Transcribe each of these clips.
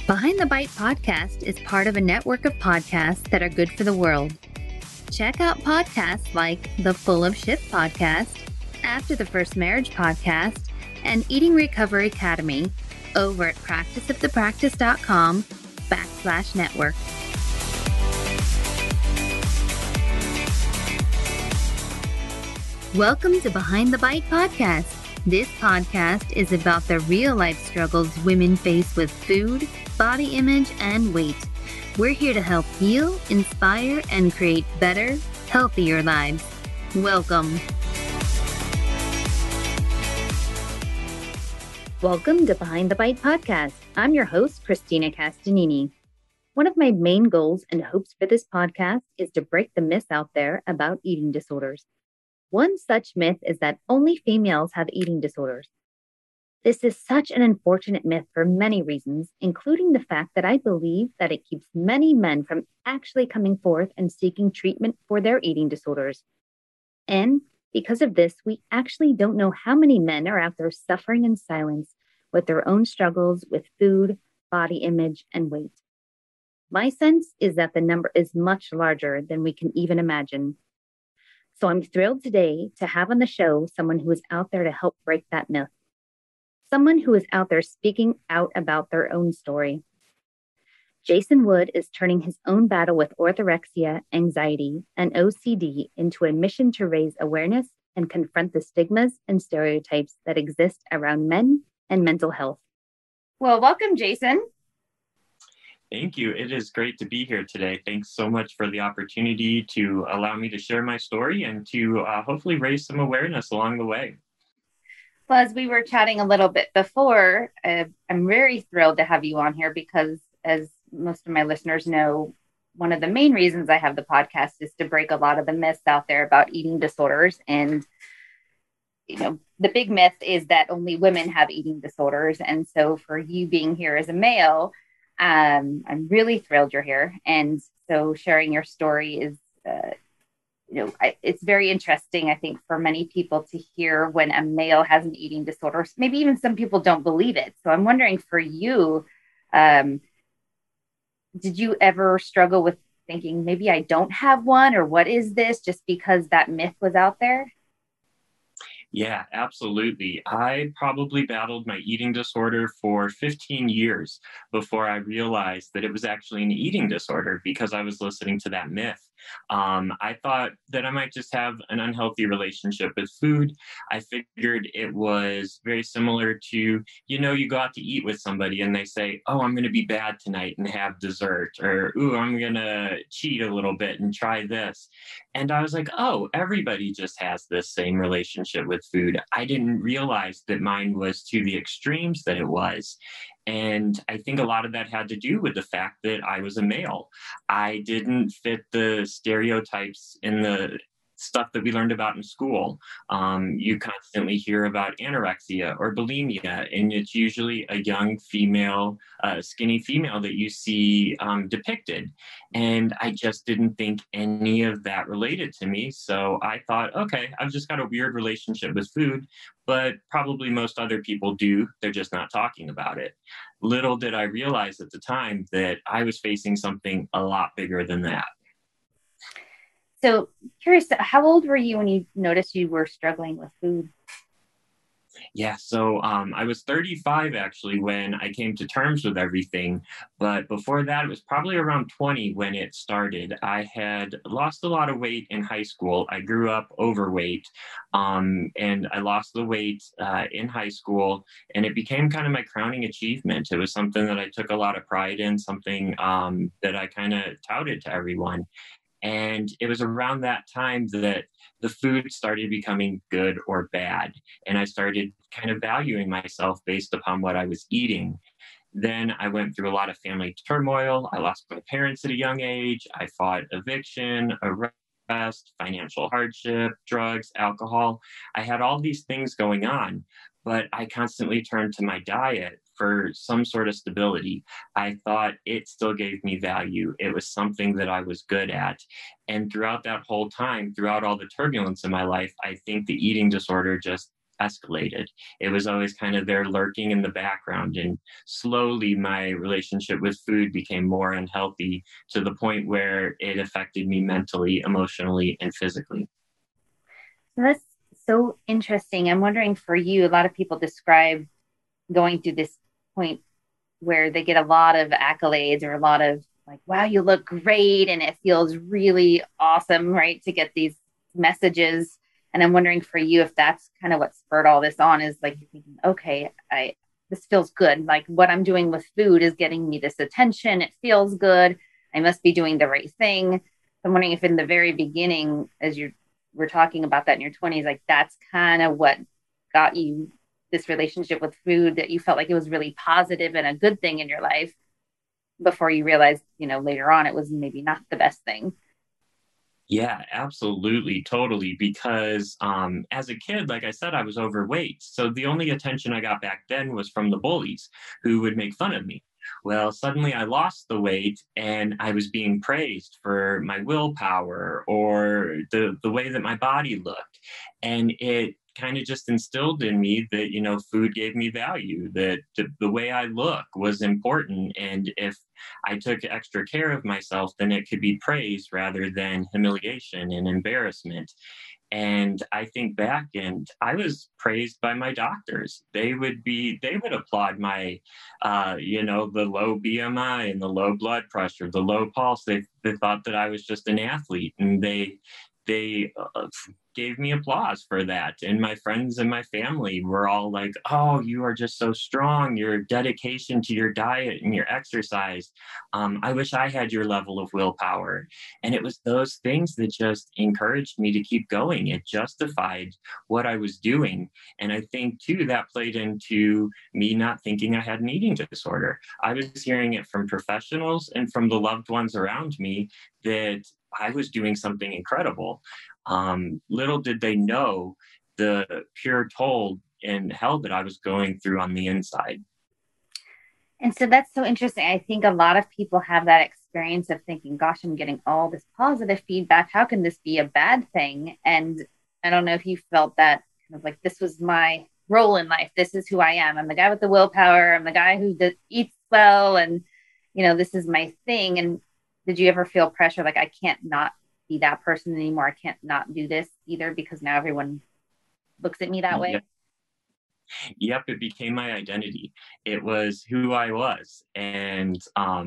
Behind the Bite podcast is part of a network of podcasts that are good for the world. Check out podcasts like the Full of Shit podcast, After the First Marriage podcast, and Eating Recovery Academy over at practiceofthepractice.com/network. Welcome to Behind the Bite podcast. This podcast is about the real-life struggles women face with food, body image, and weight. We're here to help heal, inspire, and create better, healthier lives. Welcome. Welcome to Behind the Bite podcast. I'm your host, Christina Castanini. One of my main goals and hopes for this podcast is to break the myths out there about eating disorders. One such myth is that only females have eating disorders. This is such an unfortunate myth for many reasons, including the fact that I believe that it keeps many men from actually coming forth and seeking treatment for their eating disorders. And because of this, we actually don't know how many men are out there suffering in silence with their own struggles with food, body image, and weight. My sense is that the number is much larger than we can even imagine. So I'm thrilled today to have on the show someone who is out there to help break that myth. Someone who is out there speaking out about their own story. Jason Wood is turning his own battle with orthorexia, anxiety, and OCD into a mission to raise awareness and confront the stigmas and stereotypes that exist around men and mental health. Well, welcome, Jason. Thank you. It is great to be here today. Thanks so much for the opportunity to allow me to share my story and to hopefully raise some awareness along the way. Well, as we were chatting a little bit before, I'm very thrilled to have you on here because, as most of my listeners know, one of the main reasons I have the podcast is to break a lot of the myths out there about eating disorders. And, you know, the big myth is that only women have eating disorders. And so for you being here as a male, I'm really thrilled you're here. And so sharing your story is, it's very interesting, I think, for many people to hear when a male has an eating disorder. Maybe even some people don't believe it. So I'm wondering for you, did you ever struggle with thinking maybe I don't have one, or what is this, just because that myth was out there? Yeah, absolutely. I probably battled my eating disorder for 15 years before I realized that it was actually an eating disorder because I was listening to that myth. I thought that I might just have an unhealthy relationship with food. I figured it was very similar to, you go out to eat with somebody and they say, oh, I'm going to be bad tonight and have dessert, or, ooh, I'm going to cheat a little bit and try this. And I was like, oh, everybody just has this same relationship with food. I didn't realize that mine was to the extremes that it was. And I think a lot of that had to do with the fact that I was a male. I didn't fit the stereotypes in the stuff that we learned about in school. You constantly hear about anorexia or bulimia, and it's usually a young female, skinny female that you see depicted. And I just didn't think any of that related to me. So I thought, okay, I've just got a weird relationship with food, but probably most other people do. They're just not talking about it. Little did I realize at the time that I was facing something a lot bigger than that. So curious, how old were you when you noticed you were struggling with food? Yeah, so I was 35 actually when I came to terms with everything. But before that, it was probably around 20 when it started. I had lost a lot of weight in high school. I grew up overweight, and I lost the weight in high school, and it became kind of my crowning achievement. It was something that I took a lot of pride in, something that I kind of touted to everyone. And it was around that time that the food started becoming good or bad. And I started kind of valuing myself based upon what I was eating. Then I went through a lot of family turmoil. I lost my parents at a young age. I fought eviction, arrest, financial hardship, drugs, alcohol. I had all these things going on, but I constantly turned to my diet for some sort of stability. I thought it still gave me value. It was something that I was good at. And throughout that whole time, throughout all the turbulence in my life, I think the eating disorder just escalated. It was always kind of there lurking in the background. And slowly my relationship with food became more unhealthy to the point where it affected me mentally, emotionally, and physically. That's so interesting. I'm wondering for you, a lot of people describe going through this point where they get a lot of accolades or a lot of like, wow, you look great. And it feels really awesome, right? To get these messages. And I'm wondering for you if that's kind of what spurred all this on is like you're thinking, okay, this feels good. Like what I'm doing with food is getting me this attention. It feels good. I must be doing the right thing. I'm wondering if in the very beginning, as you were talking about that in your 20s, like that's kind of what got you this relationship with food, that you felt like it was really positive and a good thing in your life before you realized, later on it was maybe not the best thing. Yeah, absolutely, totally. Because as a kid, like I said, I was overweight. So the only attention I got back then was from the bullies who would make fun of me. Well, suddenly I lost the weight and I was being praised for my willpower or the way that my body looked. And it kind of just instilled in me that, food gave me value, that the way I look was important. And if I took extra care of myself, then it could be praise rather than humiliation and embarrassment. And I think back and I was praised by my doctors. They would applaud my, the low BMI and the low blood pressure, the low pulse. They thought that I was just an athlete, and they gave me applause for that. And my friends and my family were all like, "Oh, you are just so strong. Your dedication to your diet and your exercise. I wish I had your level of willpower." And it was those things that just encouraged me to keep going. It justified what I was doing. And I think too that played into me not thinking I had an eating disorder. I was hearing it from professionals and from the loved ones around me that I was doing something incredible. Little did they know the pure toll and hell that I was going through on the inside. And so that's so interesting. I think a lot of people have that experience of thinking, gosh, I'm getting all this positive feedback. How can this be a bad thing? And I don't know if you felt that kind of like this was my role in life. This is who I am. I'm the guy with the willpower. I'm the guy who eats well. And, this is my thing. And did you ever feel pressure like, I can't not be that person anymore? I can't not do this either because now everyone looks at me that way? Yep, it became my identity. It was who I was. And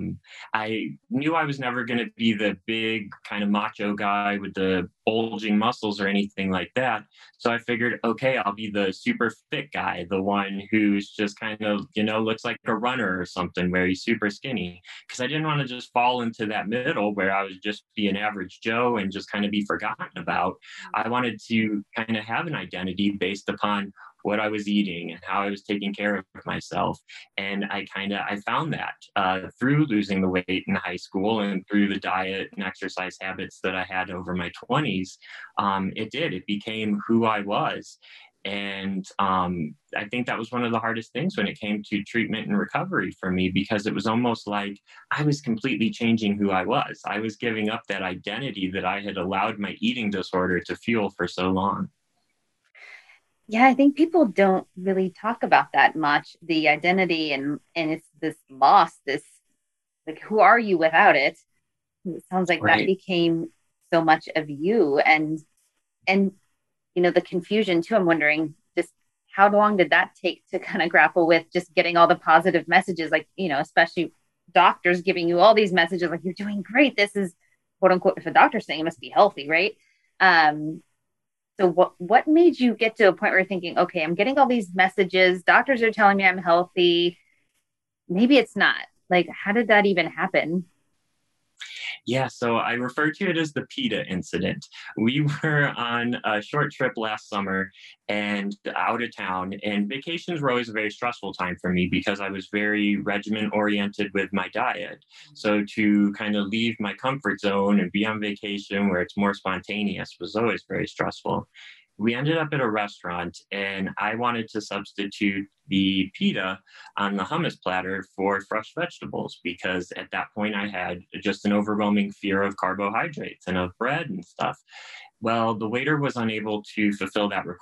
I knew I was never going to be the big kind of macho guy with the bulging muscles or anything like that. So I figured, okay, I'll be the super fit guy, the one who's just kind of, looks like a runner or something where he's super skinny. Because I didn't want to just fall into that middle where I would just be an average Joe and just kind of be forgotten about. I wanted to kind of have an identity based upon what I was eating and how I was taking care of myself. And I found that through losing the weight in high school and through the diet and exercise habits that I had over my 20s. It became who I was. And I think that was one of the hardest things when it came to treatment and recovery for me, because it was almost like I was completely changing who I was. I was giving up that identity that I had allowed my eating disorder to fuel for so long. Yeah, I think people don't really talk about that much, the identity and it's this loss, this like who are you without it? It sounds like that Right. became so much of you and the confusion too. I'm wondering just how long did that take to kind of grapple with just getting all the positive messages, like, especially doctors giving you all these messages like you're doing great. This is quote unquote, if a doctor's saying it must be healthy, right? Um, so what made you get to a point where you're thinking, okay, I'm getting all these messages, doctors are telling me I'm healthy, maybe it's not. Like, how did that even happen? Yeah, so I refer to it as the PETA incident. We were on a short trip last summer and out of town, and vacations were always a very stressful time for me because I was very regimen oriented with my diet. So to kind of leave my comfort zone and be on vacation where it's more spontaneous was always very stressful. We ended up at a restaurant and I wanted to substitute the pita on the hummus platter for fresh vegetables because at that point I had just an overwhelming fear of carbohydrates and of bread and stuff. Well, the waiter was unable to fulfill that request.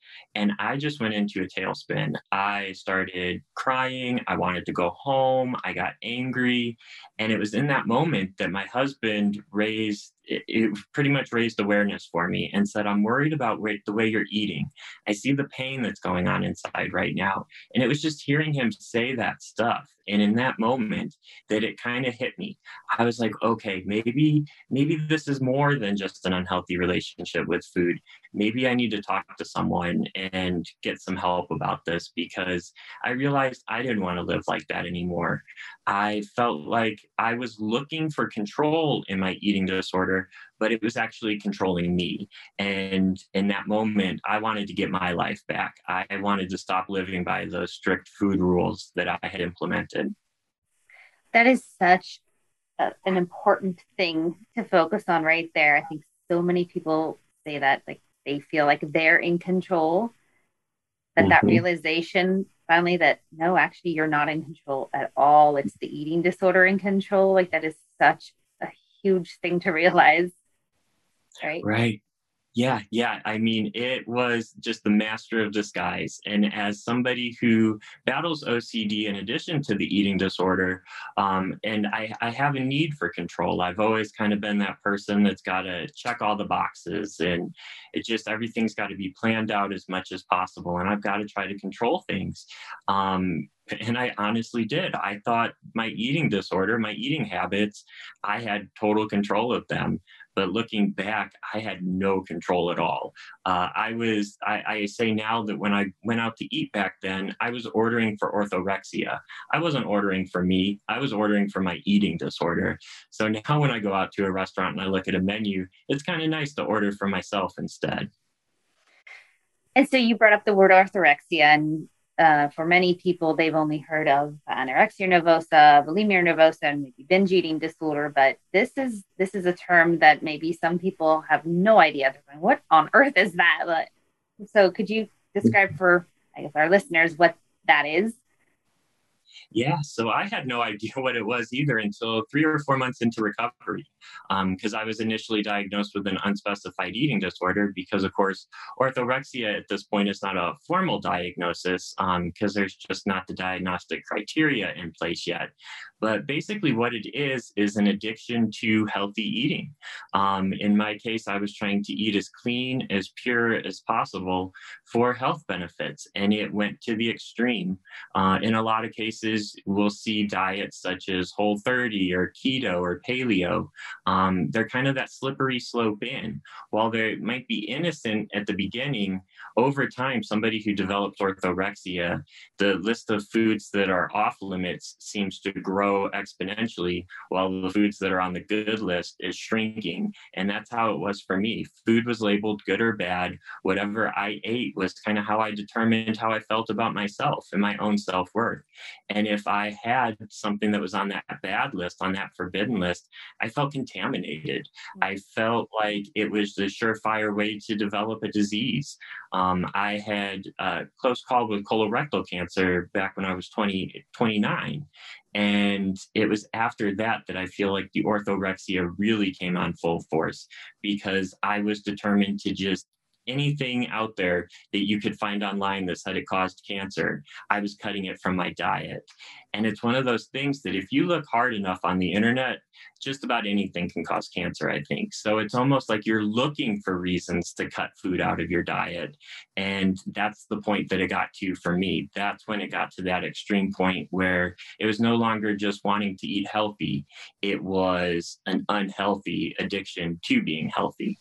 And I just went into a tailspin. I started crying. I wanted to go home. I got angry. And it was in that moment that my husband it pretty much raised awareness for me and said, I'm worried about the way you're eating. I see the pain that's going on inside right now. And it was just hearing him say that stuff. And in that moment that it kind of hit me. I was like, okay, maybe this is more than just an unhealthy relationship with food. Maybe I need to talk to someone and get some help about this, because I realized I didn't want to live like that anymore. I felt like I was looking for control in my eating disorder, but it was actually controlling me. And in that moment, I wanted to get my life back. I wanted to stop living by those strict food rules that I had implemented. That is such an important thing to focus on right there. I think so many people say that like they feel like they're in control, but that Mhm. realization finally that no, actually you're not in control at all. It's the eating disorder in control. Like that is such a huge thing to realize, right? Right. Yeah, yeah. I mean, it was just the master of disguise. And as somebody who battles OCD in addition to the eating disorder, and I have a need for control. I've always kind of been that person that's got to check all the boxes, and everything's got to be planned out as much as possible. And I've got to try to control things. And I honestly did. I thought my eating disorder, my eating habits, I had total control of them, but looking back, I had no control at all. I say now that when I went out to eat back then, I was ordering for orthorexia. I wasn't ordering for me, I was ordering for my eating disorder. So now when I go out to a restaurant and I look at a menu, it's kind of nice to order for myself instead. And so you brought up the word orthorexia, and for many people, they've only heard of anorexia nervosa, bulimia nervosa, and maybe binge eating disorder. But this is a term that maybe some people have no idea. They're going, "What on earth is that?" So could you describe for, I guess, our listeners what that is? Yeah, so I had no idea what it was either until 3 or 4 months into recovery, because I was initially diagnosed with an unspecified eating disorder. Because, of course, orthorexia at this point is not a formal diagnosis, because there's just not the diagnostic criteria in place yet. But basically, what it is an addiction to healthy eating. In my case, I was trying to eat as clean, as pure as possible for health benefits, and it went to the extreme. In a lot of cases, we'll see diets such as Whole30 or keto or paleo. They're kind of that slippery slope in. While they might be innocent at the beginning, over time, somebody who develops orthorexia, the list of foods that are off limits seems to grow exponentially, while the foods that are on the good list is shrinking. And that's how it was for me. Food was labeled good or bad. Whatever I ate was kind of how I determined how I felt about myself and my own self worth. And if I had something that was on that bad list, on that forbidden list, I felt contaminated. I felt like it was the surefire way to develop a disease. I had a close call with colorectal cancer back when I was 29. And it was after that that I feel like the orthorexia really came on full force, because I was determined to just anything out there that you could find online that said it caused cancer, I was cutting it from my diet. And it's one of those things that if you look hard enough on the internet, just about anything can cause cancer, I think. So it's almost like you're looking for reasons to cut food out of your diet. And that's the point that it got to for me. That's when it got to that extreme point where it was no longer just wanting to eat healthy, it was an unhealthy addiction to being healthy.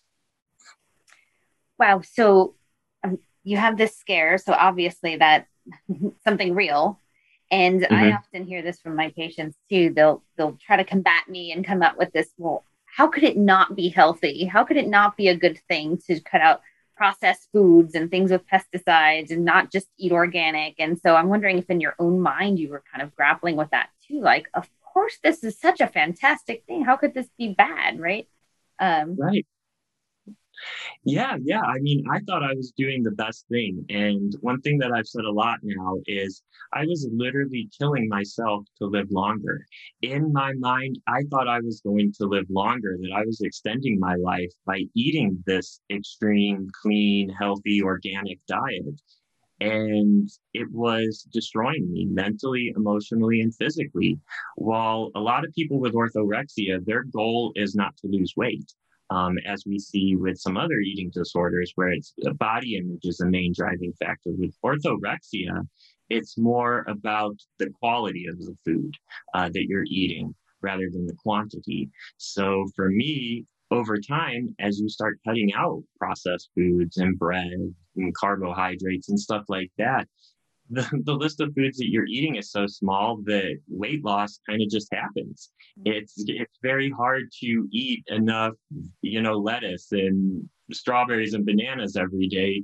Wow. So you have this scare. So obviously that something real. And I Mhm. often hear this from my patients too. They'll try to combat me and come up with this, well, how could it not be healthy? How could it not be a good thing to cut out processed foods and things with pesticides and not just eat organic? And so I'm wondering if in your own mind you were kind of grappling with that too. Like, of course, this is such a fantastic thing. How could this be bad? Right. Um, Right. Yeah. I mean, I thought I was doing the best thing. And one thing that I've said a lot now is I was literally killing myself to live longer. In my mind, I thought I was going to live longer, that I was extending my life by eating this extreme, clean, healthy, organic diet. And it was destroying me mentally, emotionally, and physically. While a lot of people with orthorexia, their goal is not to lose weight, as we see with some other eating disorders where it's body image is the main driving factor. With orthorexia, it's more about the quality of the food that you're eating rather than the quantity. So for me, over time, as you start cutting out processed foods and bread and carbohydrates and stuff like that, the list of foods that you're eating is so small that weight loss kind of just happens. It's very hard to eat enough, lettuce and strawberries and bananas every day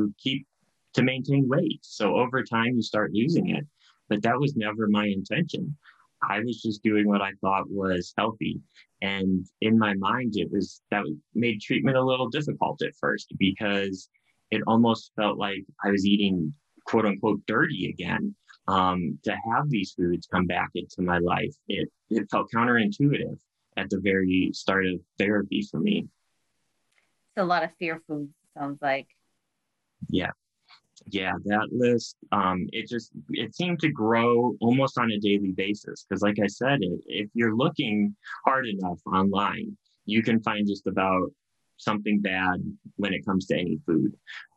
to maintain weight. So over time you start losing it. But that was never my intention. I was just doing what I thought was healthy. And in my mind, that made treatment a little difficult at first because it almost felt like I was eating quote unquote dirty again. To have these foods come back into my life, it felt counterintuitive at the very start of therapy for me. It's a lot of fear foods, sounds like. Yeah. Yeah, that list, it seemed to grow almost on a daily basis. Because like I said, if you're looking hard enough online, you can find just about something bad when it comes to any food.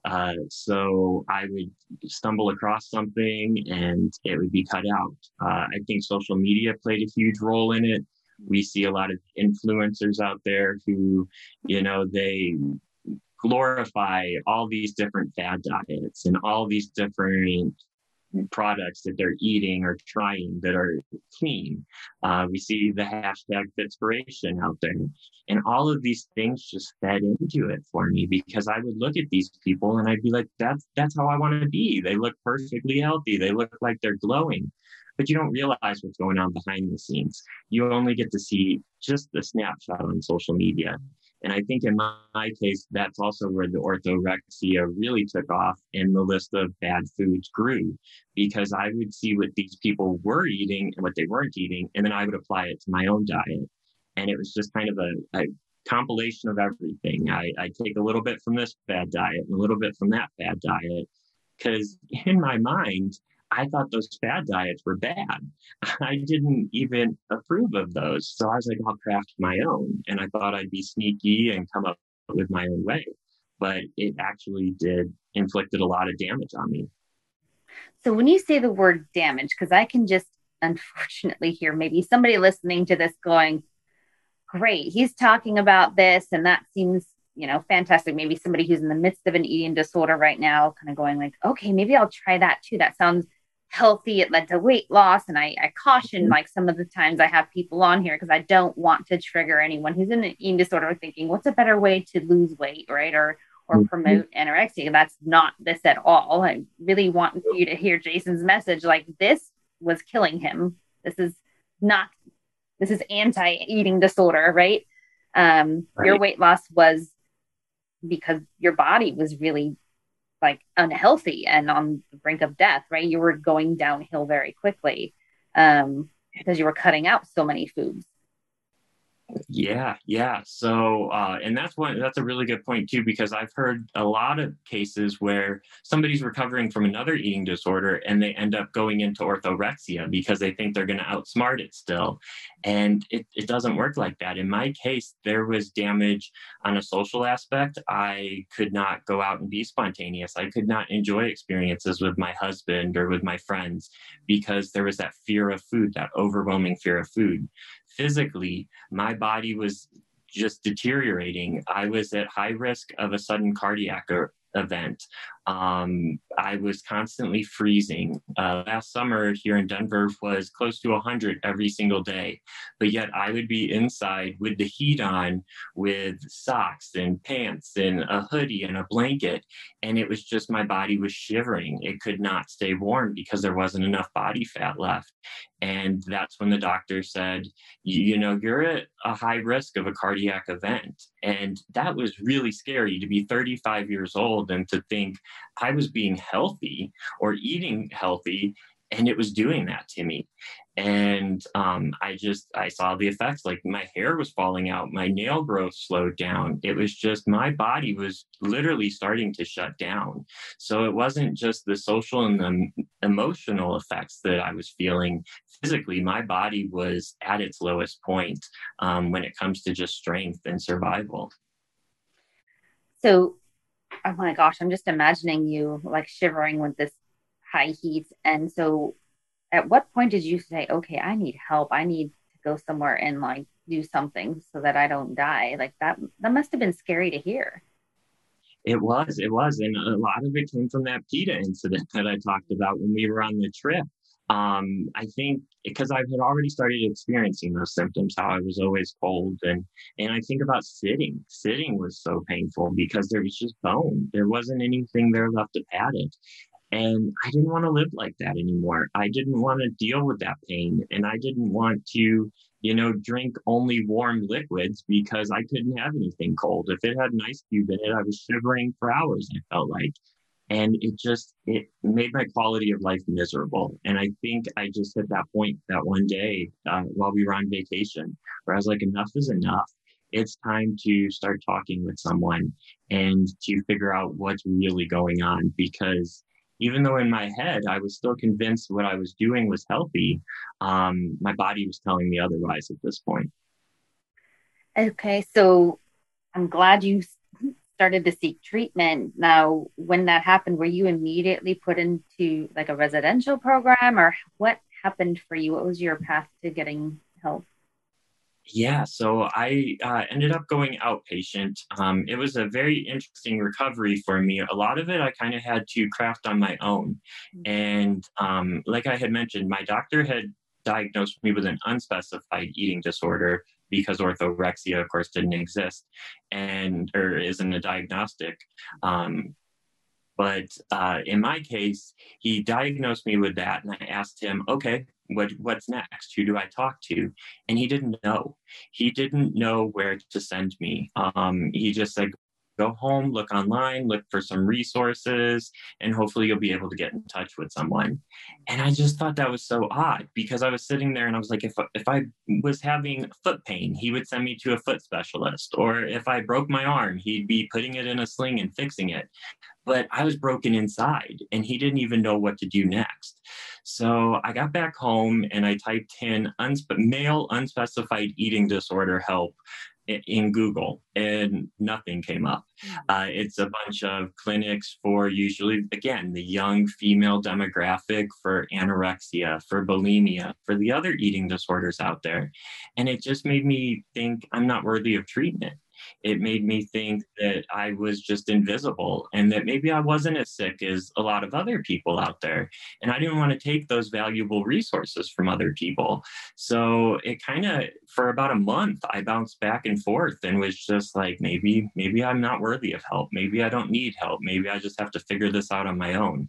So I would stumble across something and it would be cut out. I think social media played a huge role in it. We see a lot of influencers out there who, they glorify all these different fad diets and all these different products that they're eating or trying that are clean. We see the hashtag Fitspiration out there. And all of these things just fed into it for me because I would look at these people and I'd be like, that's how I want to be. They look perfectly healthy. They look like they're glowing. But you don't realize what's going on behind the scenes. You only get to see just the snapshot on social media. And I think in my case, that's also where the orthorexia really took off and the list of bad foods grew because I would see what these people were eating and what they weren't eating, and then I would apply it to my own diet. And it was just kind of a compilation of everything. I take a little bit from this bad diet and a little bit from that bad diet because in my mind, I thought those fad diets were bad. I didn't even approve of those. So I was like, I'll craft my own. And I thought I'd be sneaky and come up with my own way. But it actually inflicted a lot of damage on me. So when you say the word damage, because I can just unfortunately hear maybe somebody listening to this going, great, he's talking about this, and that seems, fantastic. Maybe somebody who's in the midst of an eating disorder right now, kind of going like, okay, maybe I'll try that too. That sounds healthy. It led to weight loss. And I caution like some of the times I have people on here because I don't want to trigger anyone who's in an eating disorder thinking, what's a better way to lose weight, right? Or promote anorexia. That's not this at all. I really want you to hear Jason's message. Like this was killing him. This is anti-eating disorder, right? Right. Your weight loss was because your body was really like unhealthy and on the brink of death, right? You were going downhill very quickly because you were cutting out so many foods. Yeah. So, and that's a really good point too, because I've heard a lot of cases where somebody's recovering from another eating disorder and they end up going into orthorexia because they think they're going to outsmart it still. And it doesn't work like that. In my case, there was damage on a social aspect. I could not go out and be spontaneous. I could not enjoy experiences with my husband or with my friends because there was that fear of food, that overwhelming fear of food. Physically, my body was just deteriorating. I was at high risk of a sudden cardiac event. I was constantly freezing. Last summer here in Denver was close to 100 every single day, but yet I would be inside with the heat on, with socks and pants and a hoodie and a blanket. And it was just my body was shivering. It could not stay warm because there wasn't enough body fat left. And that's when the doctor said, you're at a high risk of a cardiac event. And that was really scary to be 35 years old and to think I was being healthy or eating healthy, and it was doing that to me. And I saw the effects. Like my hair was falling out, my nail growth slowed down. It was just my body was literally starting to shut down. So it wasn't just the social and the emotional effects that I was feeling. Physically, my body was at its lowest point when it comes to just strength and survival. So, oh my gosh, I'm just imagining you like shivering with this high heat. And so, at what point did you say, okay, I need help? I need to go somewhere and like do something so that I don't die? Like that must have been scary to hear. It was. And a lot of it came from that PETA incident that I talked about when we were on the trip. I think because I had already started experiencing those symptoms, how I was always cold, and I think about sitting. Sitting was so painful because there was just bone. There wasn't anything there left to pad it. And I didn't want to live like that anymore. I didn't want to deal with that pain. And I didn't want to, drink only warm liquids because I couldn't have anything cold. If it had an ice cube in it, I was shivering for hours, I felt like. And it made my quality of life miserable. And I think I just hit that point that one day while we were on vacation where I was like, enough is enough. It's time to start talking with someone and to figure out what's really going on, because even though in my head I was still convinced what I was doing was healthy, my body was telling me otherwise at this point. Okay, so I'm glad you started to seek treatment. Now, when that happened, were you immediately put into like a residential program, or what happened for you? What was your path to getting help? Yeah, so I ended up going outpatient. It was a very interesting recovery for me. A lot of it I kind of had to craft on my own. And like I had mentioned, my doctor had diagnosed me with an unspecified eating disorder because orthorexia, of course, didn't exist and or isn't a diagnostic. Um, but in my case, he diagnosed me with that, and I asked him, "Okay, what's next? Who do I talk to?" And he didn't know. He didn't know where to send me. He just said, "Go home, look online, look for some resources, and hopefully you'll be able to get in touch with someone." And I just thought that was so odd because I was sitting there and I was like, if I was having foot pain, he would send me to a foot specialist, or if I broke my arm, he'd be putting it in a sling and fixing it, but I was broken inside and he didn't even know what to do next. So I got back home and I typed in male unspecified eating disorder help in Google, and nothing came up. It's a bunch of clinics for usually, again, the young female demographic, for anorexia, for bulimia, for the other eating disorders out there. And it just made me think I'm not worthy of treatment. It made me think that I was just invisible and that maybe I wasn't as sick as a lot of other people out there. And I didn't want to take those valuable resources from other people. So it kind of, for about a month, I bounced back and forth and was just like, maybe I'm not worthy of help. Maybe I don't need help. Maybe I just have to figure this out on my own.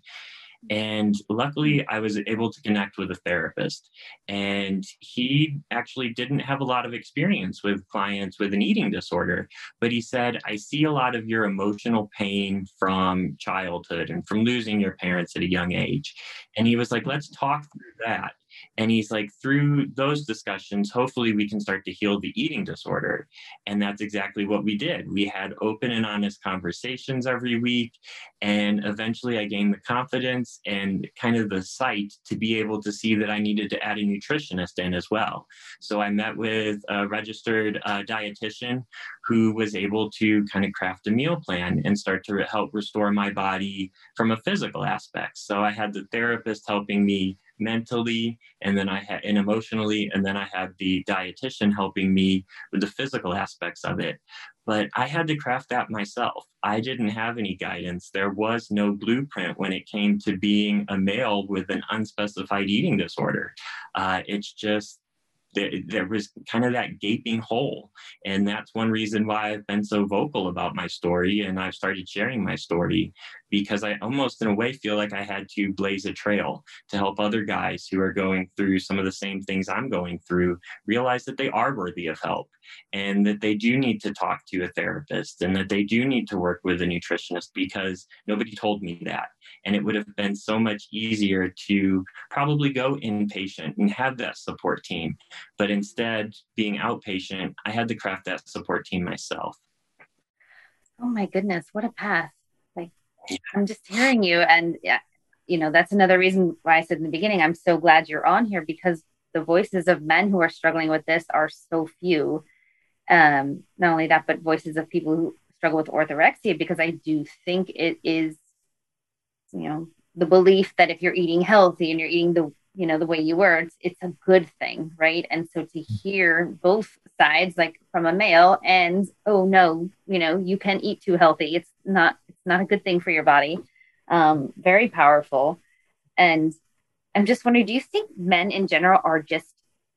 And luckily, I was able to connect with a therapist. And he actually didn't have a lot of experience with clients with an eating disorder. But he said, I see a lot of your emotional pain from childhood and from losing your parents at a young age. And he was like, let's talk through that. And he's like, through those discussions, hopefully we can start to heal the eating disorder. And that's exactly what we did. We had open and honest conversations every week. And eventually I gained the confidence and kind of the sight to be able to see that I needed to add a nutritionist in as well. So I met with a registered dietitian who was able to kind of craft a meal plan and start to help restore my body from a physical aspect. So I had the therapist helping me mentally, and then I had and emotionally, and then I had the dietitian helping me with the physical aspects of it. But I had to craft that myself. I didn't have any guidance. There was no blueprint when it came to being a male with an unspecified eating disorder. It's just there was kind of that gaping hole. And that's one reason why I've been so vocal about my story and I've started sharing my story, because I almost, in a way, feel like I had to blaze a trail to help other guys who are going through some of the same things I'm going through realize that they are worthy of help and that they do need to talk to a therapist and that they do need to work with a nutritionist, because nobody told me that. And it would have been so much easier to probably go inpatient and have that support team. But instead, being outpatient, I had to craft that support team myself. Oh my goodness, what a path. Like, I'm just hearing you. And yeah, that's another reason why I said in the beginning, I'm so glad you're on here, because the voices of men who are struggling with this are so few. Not only that, but voices of people who struggle with orthorexia, because I do think it is, the belief that if you're eating healthy and you're eating the way you were, it's a good thing, right? And so to hear both sides, like from a male, and oh no, you can eat too healthy. It's not a good thing for your body. Very powerful. And I'm just wondering, do you think men in general are just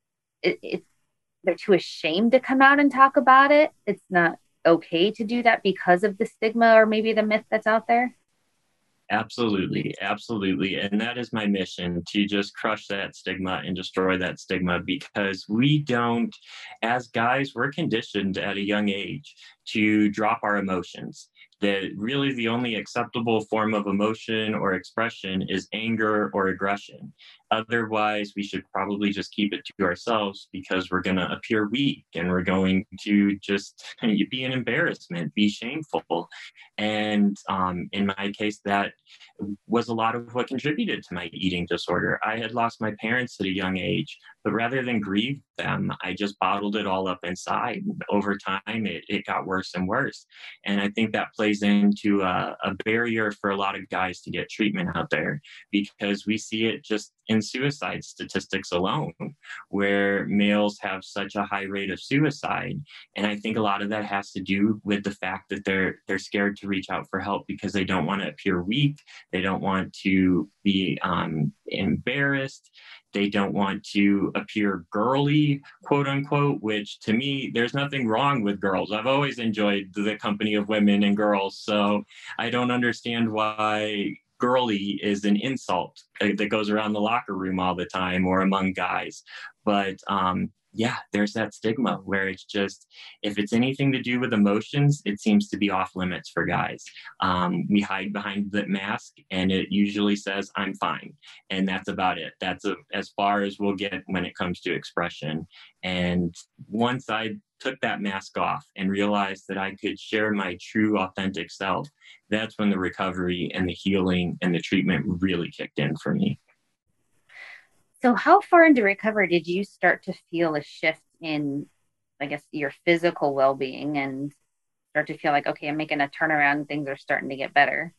they're too ashamed to come out and talk about it? It's not okay to do that because of the stigma or maybe the myth that's out there? Absolutely, absolutely. And that is my mission, to just crush that stigma and destroy that stigma, because we don't, as guys, we're conditioned at a young age to drop our emotions. That really the only acceptable form of emotion or expression is anger or aggression. Otherwise, we should probably just keep it to ourselves, because we're going to appear weak and we're going to just be an embarrassment, be shameful. And in my case, that was a lot of what contributed to my eating disorder. I had lost my parents at a young age, but rather than grieve them, I just bottled it all up inside. Over time, it got worse and worse. And I think that plays into a barrier for a lot of guys to get treatment out there, because we see it just in suicide statistics alone, where males have such a high rate of suicide. And I think a lot of that has to do with the fact that they're scared to reach out for help because they don't want to appear weak. They don't want to be embarrassed. They don't want to appear girly, quote unquote, which to me, there's nothing wrong with girls. I've always enjoyed the company of women and girls. So I don't understand why girly is an insult that goes around the locker room all the time or among guys. But yeah, there's that stigma where it's just, if it's anything to do with emotions, it seems to be off limits for guys. We hide behind the mask and it usually says, I'm fine. And that's about it. That's as far as we'll get when it comes to expression. And once I took that mask off and realized that I could share my true, authentic self, that's when the recovery and the healing and the treatment really kicked in for me. So how far into recovery did you start to feel a shift in, I guess, your physical well-being and start to feel like, okay, I'm making a turnaround, things are starting to get better?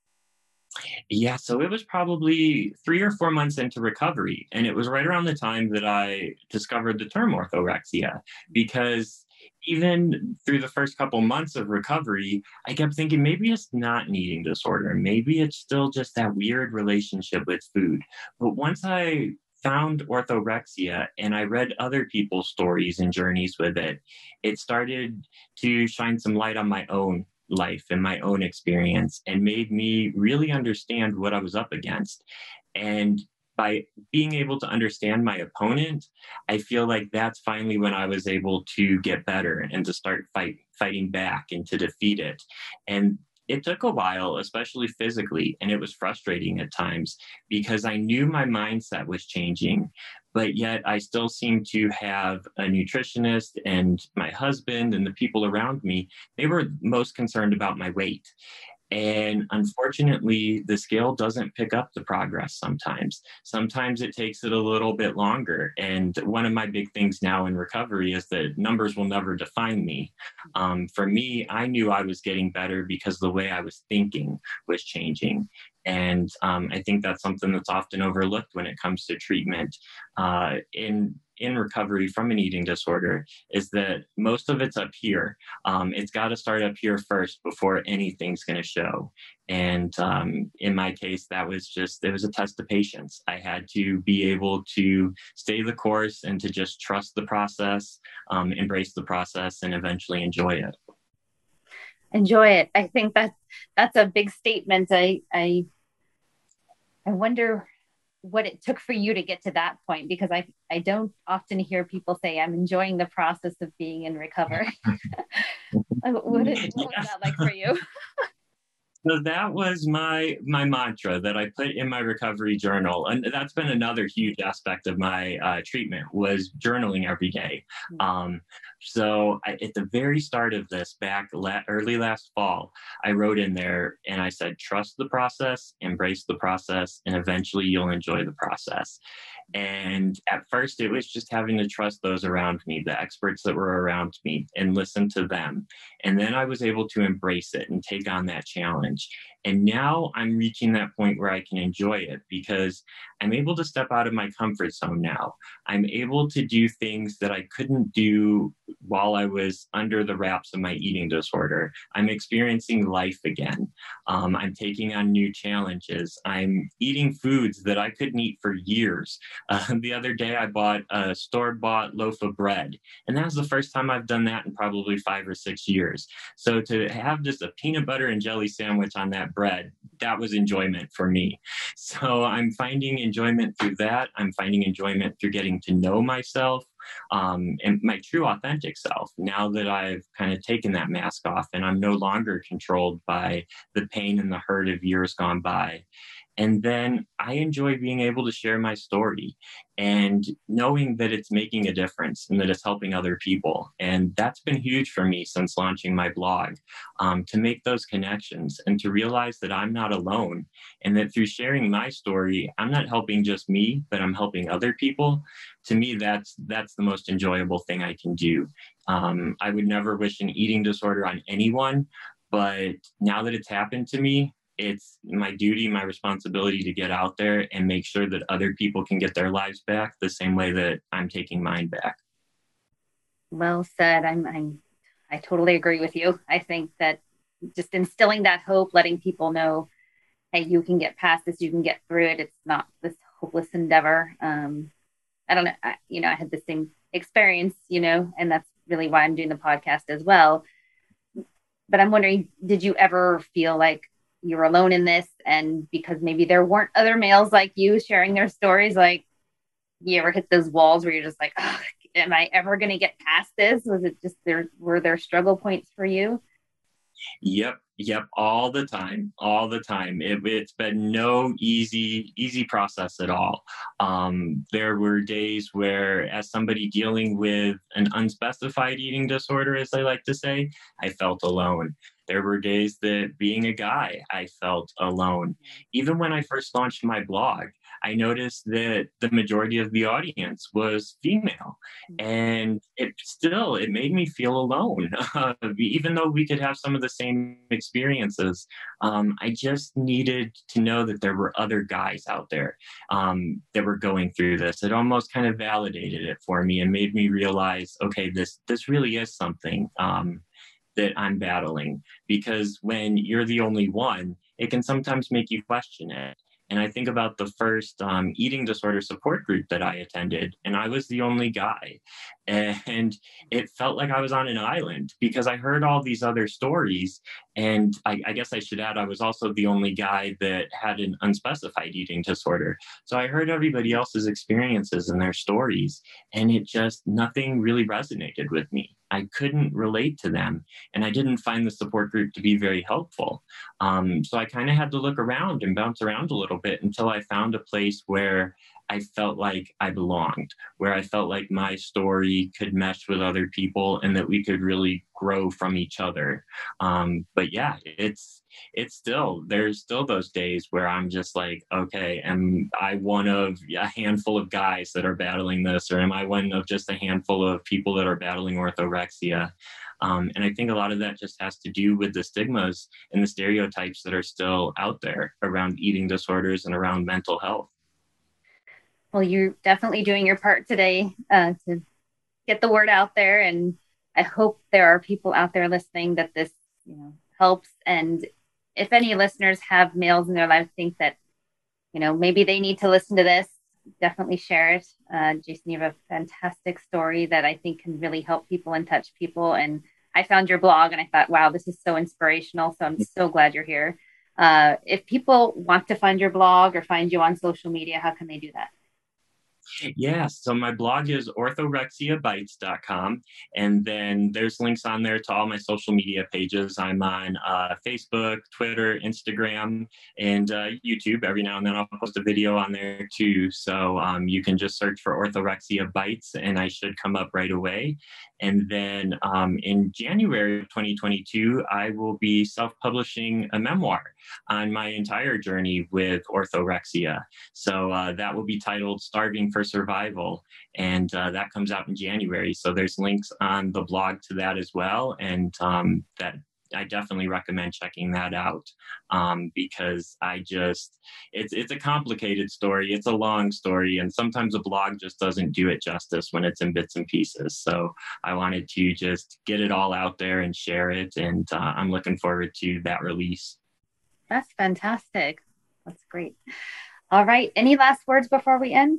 Yeah, so it was probably 3 or 4 months into recovery. And it was right around the time that I discovered the term orthorexia, because even through the first couple months of recovery, I kept thinking maybe it's not an eating disorder. Maybe it's still just that weird relationship with food. But once I found orthorexia and I read other people's stories and journeys with it, it started to shine some light on my own life and my own experience and made me really understand what I was up against. And by being able to understand my opponent, I feel like that's finally when I was able to get better and to start fighting back and to defeat it. And it took a while, especially physically, and it was frustrating at times because I knew my mindset was changing, but yet I still seemed to have a nutritionist and my husband and the people around me. They were most concerned about my weight. And unfortunately, the scale doesn't pick up the progress sometimes. Sometimes it takes it a little bit longer. And one of my big things now in recovery is that numbers will never define me. For me, I knew I was getting better because the way I was thinking was changing. And I think that's something that's often overlooked when it comes to treatment in recovery from an eating disorder, is that most of it's up here. It's got to start up here first before anything's going to show. And in my case, it was a test of patience. I had to be able to stay the course and to just trust the process, embrace the process, and eventually enjoy it. Enjoy it. I think that's a big statement. I wonder what it took for you to get to that point, because I don't often hear people say, I'm enjoying the process of being in recovery. what was that like for you? So that was my mantra that I put in my recovery journal, and that's been another huge aspect of my treatment, was journaling every day. At the very start of this, early last fall, I wrote in there and I said, trust the process, embrace the process, and eventually you'll enjoy the process. And at first, it was just having to trust those around me, the experts that were around me, and listen to them. And then I was able to embrace it and take on that challenge. And now I'm reaching that point where I can enjoy it, because I'm able to step out of my comfort zone now. I'm able to do things that I couldn't do while I was under the wraps of my eating disorder. I'm experiencing life again. I'm taking on new challenges. I'm eating foods that I couldn't eat for years. The other day, I bought a store-bought loaf of bread, and that was the first time I've done that in probably 5 or 6 years. So to have just a peanut butter and jelly sandwich on that bread, that was enjoyment for me. So I'm finding enjoyment through that. I'm finding enjoyment through getting to know myself, and my true authentic self, now that I've kind of taken that mask off and I'm no longer controlled by the pain and the hurt of years gone by. And then I enjoy being able to share my story and knowing that it's making a difference and that it's helping other people. And that's been huge for me since launching my blog, to make those connections and to realize that I'm not alone, and that through sharing my story, I'm not helping just me, but I'm helping other people. To me, that's the most enjoyable thing I can do. I would never wish an eating disorder on anyone, but now that it's happened to me, it's my duty, my responsibility to get out there and make sure that other people can get their lives back the same way that I'm taking mine back. Well said. I totally agree with you. I think that just instilling that hope, letting people know, hey, you can get past this, you can get through it. It's not this hopeless endeavor. I don't know. I had the same experience, and that's really why I'm doing the podcast as well. But I'm wondering, did you ever feel like you're alone in this? And because maybe there weren't other males like you sharing their stories, like, you ever hit those walls where you're just like, oh, am I ever going to get past this? Was it just were there struggle points for you? Yep. All the time. It's been no easy process at all. There were days where, as somebody dealing with an unspecified eating disorder, as I like to say, I felt alone. There were days that, being a guy, I felt alone. Even when I first launched my blog, I noticed that the majority of the audience was female, and it made me feel alone. Even though we could have some of the same experiences, I just needed to know that there were other guys out there that were going through this. It almost kind of validated it for me and made me realize, okay, this really is something that I'm battling. Because when you're the only one, it can sometimes make you question it. And I think about the first eating disorder support group that I attended, and I was the only guy. And it felt like I was on an island, because I heard all these other stories. And I guess I should add, I was also the only guy that had an unspecified eating disorder. So I heard everybody else's experiences and their stories, and nothing really resonated with me. I couldn't relate to them, and I didn't find the support group to be very helpful. So I kind of had to look around and bounce around a little bit until I found a place where I felt like I belonged, where I felt like my story could mesh with other people and that we could really grow from each other. But yeah, there's still those days where I'm just like, okay, am I one of a handful of guys that are battling this, or am I one of just a handful of people that are battling orthorexia? And I think a lot of that just has to do with the stigmas and the stereotypes that are still out there around eating disorders and around mental health. Well, you're definitely doing your part today to get the word out there. And I hope there are people out there listening that this, helps. And if any listeners have males in their lives think that, maybe they need to listen to this, definitely share it. Jason, you have a fantastic story that I think can really help people and touch people. And I found your blog and I thought, wow, this is so inspirational. So I'm so glad you're here. If people want to find your blog or find you on social media, how can they do that? Yeah, so my blog is orthorexiabites.com. And then there's links on there to all my social media pages. I'm on Facebook, Twitter, Instagram, and YouTube. Every now and then I'll post a video on there too. So you can just search for Orthorexia Bites and I should come up right away. And then in January of 2022, I will be self-publishing a memoir on my entire journey with orthorexia. So that will be titled Starving for Survival. And that comes out in January. So there's links on the blog to that as well. And that I definitely recommend checking that out because it's a complicated story. It's a long story. And sometimes a blog just doesn't do it justice when it's in bits and pieces. So I wanted to just get it all out there and share it. And I'm looking forward to that release. That's fantastic. That's great. All right. Any last words before we end?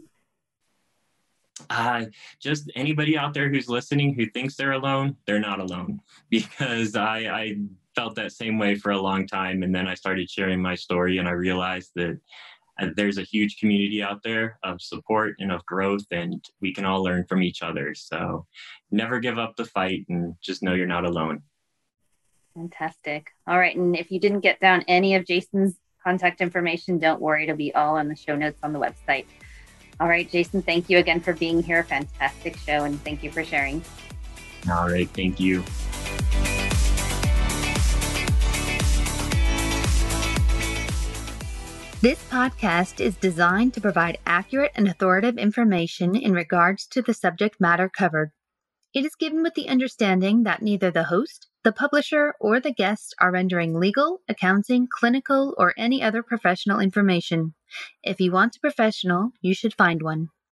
Just anybody out there who's listening who thinks they're alone, they're not alone, because I felt that same way for a long time. And then I started sharing my story and I realized that there's a huge community out there of support and of growth, and we can all learn from each other. So never give up the fight and just know you're not alone. Fantastic. All right. And if you didn't get down any of Jason's contact information, don't worry. It'll be all on the show notes on the website. All right, Jason, thank you again for being here. Fantastic show. And thank you for sharing. All right. Thank you. This podcast is designed to provide accurate and authoritative information in regards to the subject matter covered. It is given with the understanding that neither the host, the publisher, or the guest are rendering legal, accounting, clinical, or any other professional information. If you want a professional, you should find one.